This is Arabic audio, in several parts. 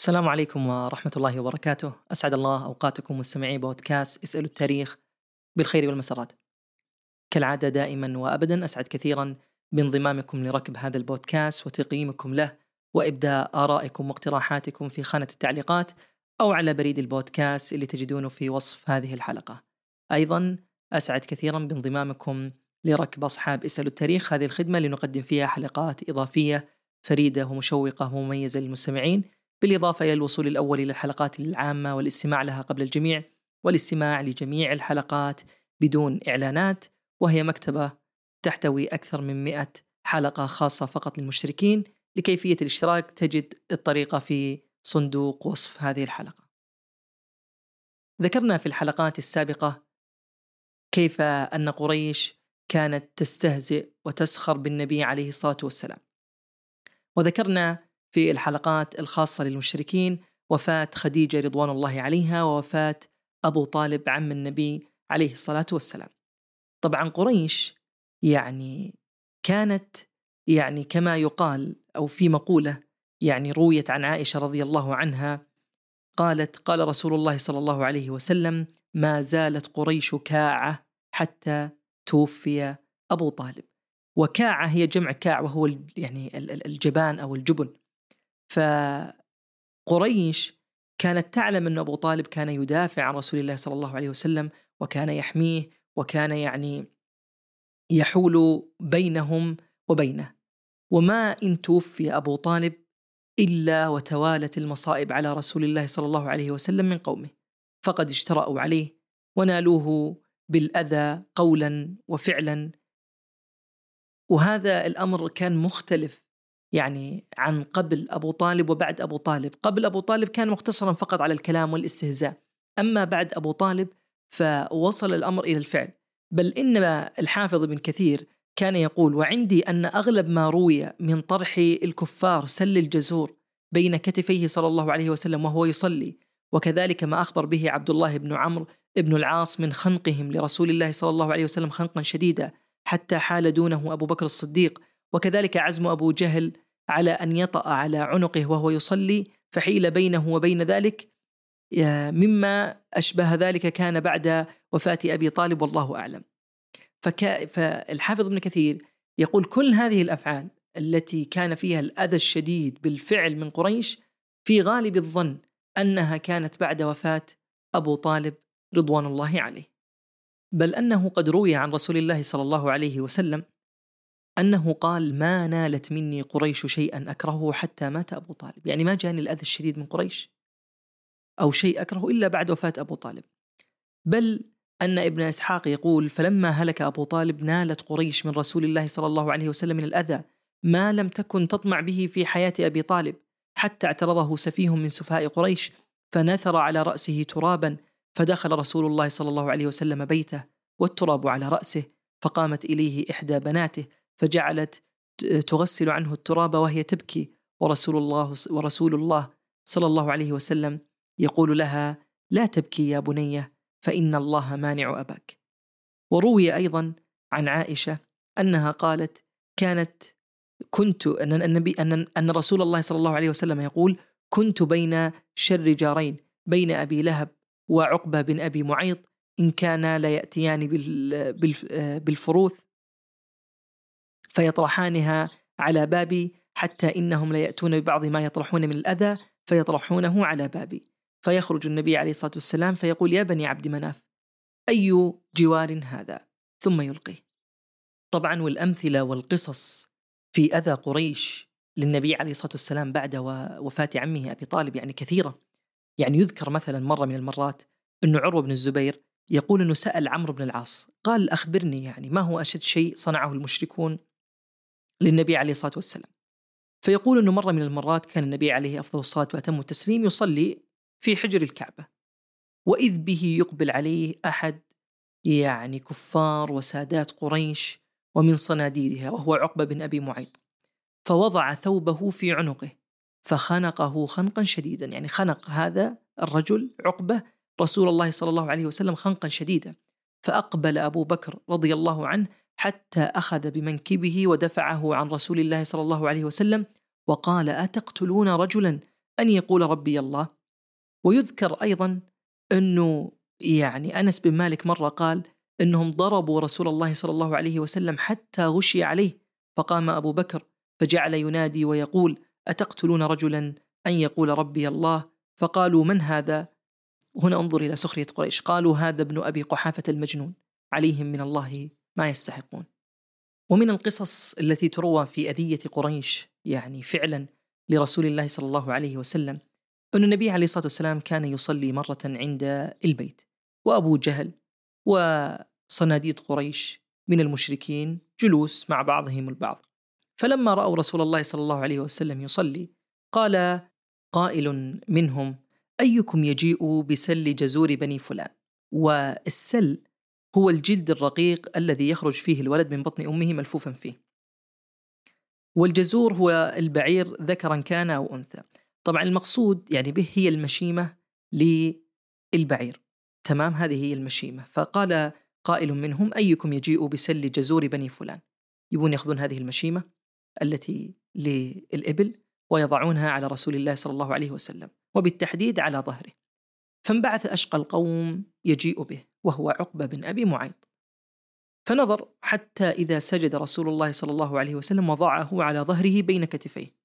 السلام عليكم ورحمة الله وبركاته. أسعد الله أوقاتكم مستمعي بودكاست اسألوا التاريخ بالخير والمسرات. كالعادة دائما وأبدا أسعد كثيرا بانضمامكم لركب هذا البودكاست وتقييمكم له وإبداء آرائكم واقتراحاتكم في خانة التعليقات أو على بريد البودكاست اللي تجدونه في وصف هذه الحلقة. أيضا أسعد كثيرا بانضمامكم لركب أصحاب اسألوا التاريخ، هذه الخدمة لنقدم فيها حلقات إضافية فريدة ومشوقة ومميزة للمستمعين، بالإضافة إلى الوصول الأول إلى الحلقات العامة والاستماع لها قبل الجميع، والاستماع لجميع الحلقات بدون إعلانات، وهي مكتبة تحتوي أكثر من 100 حلقة خاصة فقط للمشتركين. لكيفية الاشتراك تجد الطريقة في صندوق وصف هذه الحلقة. ذكرنا في الحلقات السابقة كيف أن قريش كانت تستهزئ وتسخر بالنبي عليه الصلاة والسلام، وذكرنا في الحلقات الخاصة للمشركين وفاة خديجة رضوان الله عليها ووفاة أبو طالب عم النبي عليه الصلاة والسلام. طبعا قريش كانت كما يقال أو في مقولة رويت عن عائشة رضي الله عنها قالت: قال رسول الله صلى الله عليه وسلم: ما زالت قريش كاعة حتى توفي أبو طالب. وكاعة هي جمع كاع وهو الجبان أو الجبن. فقريش كانت تعلم أن أبو طالب كان يدافع عن رسول الله صلى الله عليه وسلم وكان يحميه وكان يحول بينهم وبينه، وما إن توفي أبو طالب إلا وتوالت المصائب على رسول الله صلى الله عليه وسلم من قومه، فقد اجترأوا عليه ونالوه بالأذى قولا وفعلا. وهذا الأمر كان مختلف عن قبل أبو طالب وبعد أبو طالب. قبل أبو طالب كان مقتصرا فقط على الكلام والاستهزاء، أما بعد أبو طالب فوصل الأمر إلى الفعل. بل إن الحافظ ابن كثير كان يقول: وعندي أن أغلب ما روي من طرح الكفار سل الجزور بين كتفيه صلى الله عليه وسلم وهو يصلي، وكذلك ما أخبر به عبد الله بن عمرو بن العاص من خنقهم لرسول الله صلى الله عليه وسلم خنقا شديدا حتى حال دونه أبو بكر الصديق، وكذلك عزم أبو جهل على أن يطأ على عنقه وهو يصلي فحيل بينه وبين ذلك، مما أشبه ذلك كان بعد وفاة أبي طالب والله أعلم. فالحافظ ابن كثير يقول: كل هذه الأفعال التي كان فيها الأذى الشديد بالفعل من قريش في غالب الظن أنها كانت بعد وفاة أبو طالب رضوان الله عليه. بل أنه قد روي عن رسول الله صلى الله عليه وسلم أنه قال: ما نالت مني قريش شيئا أكرهه حتى مات أبو طالب. ما جاني الأذى الشديد من قريش أو شيء أكره إلا بعد وفاة أبو طالب. بل أن ابن إسحاق يقول: فلما هلك أبو طالب نالت قريش من رسول الله صلى الله عليه وسلم من الأذى ما لم تكن تطمع به في حياة أبي طالب، حتى اعترضه سفيه من سفهاء قريش فنثر على رأسه ترابا، فدخل رسول الله صلى الله عليه وسلم بيته والتراب على رأسه، فقامت إليه إحدى بناته فجعلت تغسل عنه التراب وهي تبكي، ورسول الله صلى الله عليه وسلم يقول لها: لا تبكي يا بنية فإن الله مانع أباك. وروي أيضا عن عائشة أنها قالت: أن رسول الله صلى الله عليه وسلم يقول: كنت بين شر جارين، بين أبي لهب وعقبة بن أبي معيط، إن كان لا يأتيان بالفروث فيطرحانها على بابي، حتى إنهم لا يأتون ببعض ما يطرحون من الأذى فيطرحونه على بابي، فيخرج النبي عليه الصلاة والسلام فيقول: يا بني عبد مناف أي جوار هذا؟ ثم يلقيه. طبعا والأمثلة والقصص في أذى قريش للنبي عليه الصلاة والسلام بعد وفاة عمه أبي طالب كثيرة. يذكر مثلا مرة من المرات أن عروة بن الزبير يقول أنه سأل عمرو بن العاص قال: أخبرني ما هو أشد شيء صنعه المشركون للنبي عليه الصلاة والسلام. فيقول أنه مرة من المرات كان النبي عليه أفضل الصلاة وأتم التسليم يصلي في حجر الكعبة، وإذ به يقبل عليه أحد كفار وسادات قريش ومن صناديدها، وهو عقبة بن أبي معيط، فوضع ثوبه في عنقه فخنقه خنقا شديدا. خنق هذا الرجل عقبة رسول الله صلى الله عليه وسلم خنقا شديدا، فأقبل أبو بكر رضي الله عنه حتى أخذ بمنكبه ودفعه عن رسول الله صلى الله عليه وسلم وقال: أتقتلون رجلا أن يقول ربي الله. ويذكر أيضا أنه يعني أنس بن مالك مرة قال أنهم ضربوا رسول الله صلى الله عليه وسلم حتى غشي عليه، فقام أبو بكر فجعل ينادي ويقول: أتقتلون رجلا أن يقول ربي الله؟ فقالوا: من هذا؟ هنا انظر إلى سخرية قريش، قالوا: هذا ابن أبي قحافة المجنون، عليهم من الله ما يستحقون. ومن القصص التي تروى في أذية قريش يعني فعلا لرسول الله صلى الله عليه وسلم أن النبي عليه الصلاة والسلام كان يصلي مرة عند البيت، وأبو جهل وصناديد قريش من المشركين جلوس مع بعضهم البعض. فلما رأوا رسول الله صلى الله عليه وسلم يصلي قال قائل منهم: أيكم يجيء بسل جزور بني فلان؟ والسل هو الجلد الرقيق الذي يخرج فيه الولد من بطن أمه ملفوفا فيه، والجزور هو البعير ذكرا كان أو أنثى. طبعا المقصود يعني به هي المشيمة للبعير، تمام، هذه هي المشيمة. فقال قائل منهم: أيكم يجيء بسل جزور بني فلان؟ يبون يأخذون هذه المشيمة التي للإبل ويضعونها على رسول الله صلى الله عليه وسلم، وبالتحديد على ظهره. فانبعث أشقى القوم يجيء به وهو عقبة بن أبي معيط، فنظر حتى إذا سجد رسول الله صلى الله عليه وسلم وضعه على ظهره بين كتفيه.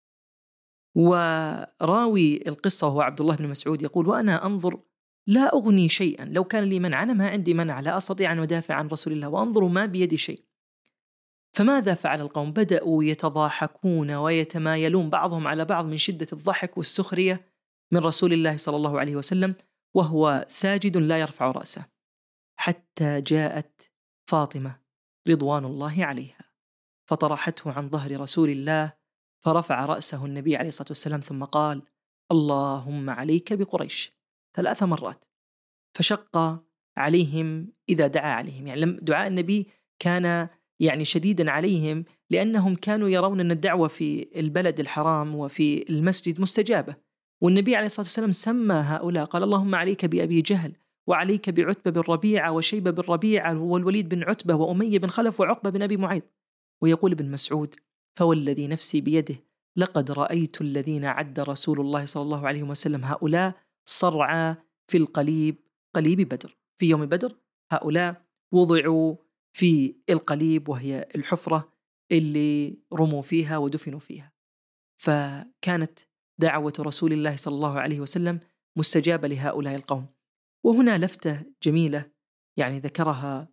وراوي القصة هو عبد الله بن مسعود يقول: وأنا أنظر لا أغني شيئا، لو كان لي منع أنا ما عندي منع، لا أستطيع أن أدافع عن رسول الله، وأنظر ما بيدي شيء. فماذا فعل القوم؟ بدأوا يتضاحكون ويتمايلون بعضهم على بعض من شدة الضحك والسخرية من رسول الله صلى الله عليه وسلم وهو ساجد لا يرفع رأسه، حتى جاءت فاطمة رضوان الله عليها فطرحته عن ظهر رسول الله، فرفع رأسه النبي عليه الصلاة والسلام ثم قال: اللهم عليك بقريش 3 مرات. فشق عليهم إذا دعا عليهم، يعني دعاء النبي كان يعني شديدا عليهم، لأنهم كانوا يرون أن الدعوة في البلد الحرام وفي المسجد مستجابة. والنبي عليه الصلاة والسلام سمى هؤلاء، قال: اللهم عليك بأبي جهل، وعليك بعتبة بن ربيعة، وشيبة بن ربيعة، والوليد بن عتبة، وأمية بن خلف، وعقبة بن أبي معيط. ويقول ابن مسعود: فوالذي نفسي بيده لقد رأيت الذين عد رسول الله صلى الله عليه وسلم هؤلاء صرعى في القليب، قليب بدر، في يوم بدر هؤلاء وضعوا في القليب وهي الحفرة اللي رموا فيها ودفنوا فيها. فكانت دعوة رسول الله صلى الله عليه وسلم مستجابة لهؤلاء القوم. وهنا لفتة جميلة يعني ذكرها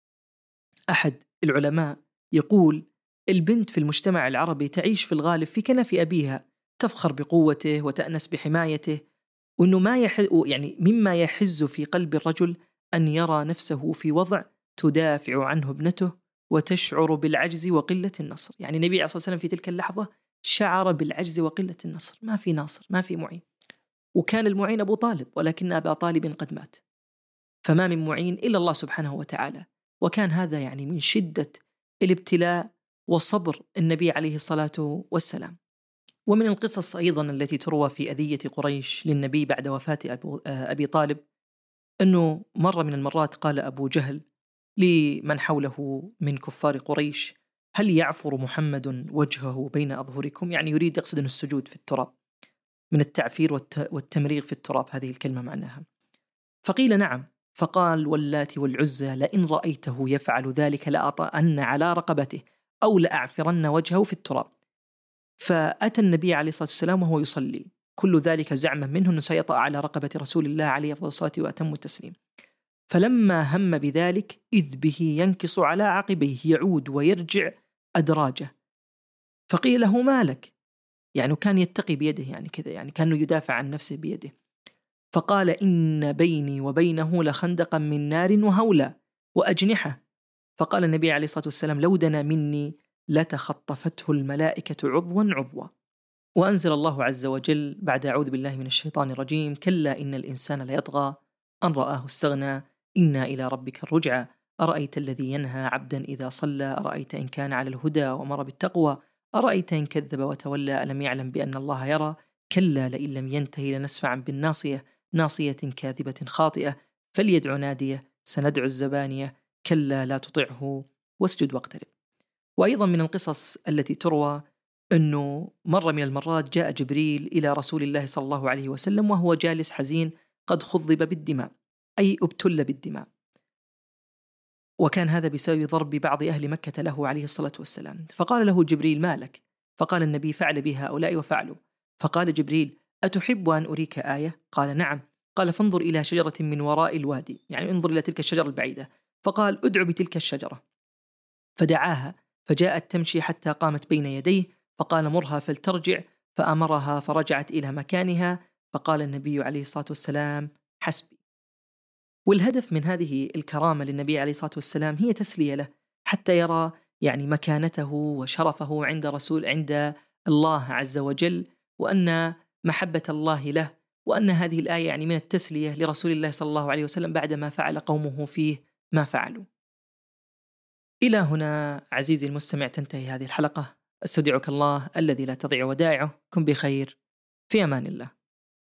أحد العلماء، يقول: البنت في المجتمع العربي تعيش في الغالب في كنف أبيها، تفخر بقوته وتأنس بحمايته، وأنه يعني مما يحز في قلب الرجل أن يرى نفسه في وضع تدافع عنه ابنته وتشعر بالعجز وقلة النصر. يعني النبي عليه الصلاة والسلام في تلك اللحظة شعر بالعجز وقلة النصر، ما في ناصر، ما في معين، وكان المعين أبو طالب، ولكن أبا طالب قد مات، فما من معين إلا الله سبحانه وتعالى. وكان هذا يعني من شدة الابتلاء وصبر النبي عليه الصلاة والسلام. ومن القصص أيضا التي تروى في أذية قريش للنبي بعد وفاة أبي طالب، أنه مرة من المرات قال أبو جهل لمن حوله من كفار قريش: هل يعفر محمد وجهه بين أظهركم؟ يعني يريد يقصد السجود في التراب، من التعفير والتمريغ في التراب، هذه الكلمة معناها. فقيل: نعم. فقال: واللات والعزى لئن رأيته يفعل ذلك لأطأن على رقبته أو لأعفرن وجهه في التراب. فأتى النبي عليه الصلاة والسلام وهو يصلي، كل ذلك زعما منه أنه سيطأ على رقبة رسول الله عليه أفضل الصلاة وأتم التسليم. فلما هم بذلك إذ به ينكص على عقبيه، يعود ويرجع أدراجه. فقيل له: ما لك؟ يعني كان يتقي بيده، يعني كذا، يعني كانه يدافع عن نفسه بيده. فقال: إن بيني وبينه لخندقا من نار وهولا وأجنحة. فقال النبي عليه الصلاة والسلام: لو دنا مني لتخطفته الملائكة عضوا عضوا. وأنزل الله عز وجل بعد: أعوذ بالله من الشيطان الرجيم، كلا إن الإنسان ليطغى أن رآه استغنى إنا إلى ربك الرجعى أرأيت الذي ينهى عبدا إذا صلى أرأيت إن كان على الهدى وأمر بالتقوى أرأيت إن كذب وتولى ألم يعلم بأن الله يرى كلا لئن لم ينتهي لنسفعا بالناصية ناصية كاذبة خاطئة فليدع ناديه سندع الزبانية كلا لا تطعه واسجد واقترب. وأيضا من القصص التي تروى أنه مرة من المرات جاء جبريل إلى رسول الله صلى الله عليه وسلم وهو جالس حزين قد خضب بالدماء، أي ابتل بالدماء، وكان هذا بسبب ضرب بعض أهل مكة له عليه الصلاة والسلام. فقال له جبريل: ما لك؟ فقال النبي: فعل بها هؤلاء وفعلوا. فقال جبريل: أتحب أن أريك آية؟ قال: نعم. قال: فانظر إلى شجرة من وراء الوادي، يعني انظر إلى تلك الشجرة البعيدة. فقال: ادع بتلك الشجرة. فدعاها فجاءت تمشي حتى قامت بين يديه، فقال: مرها فلترجع. فأمرها فرجعت إلى مكانها. فقال النبي عليه الصلاة والسلام: حسبي. والهدف من هذه الكرامة للنبي عليه الصلاة والسلام هي تسلية له، حتى يرى يعني مكانته وشرفه عند الله عز وجل، وأن محبة الله له، وأن هذه الآية يعني من التسلية لرسول الله صلى الله عليه وسلم بعدما فعل قومه فيه ما فعلوا. إلى هنا عزيزي المستمع تنتهي هذه الحلقة. أستودعك الله الذي لا تضيع ودائعه. كن بخير، في أمان الله.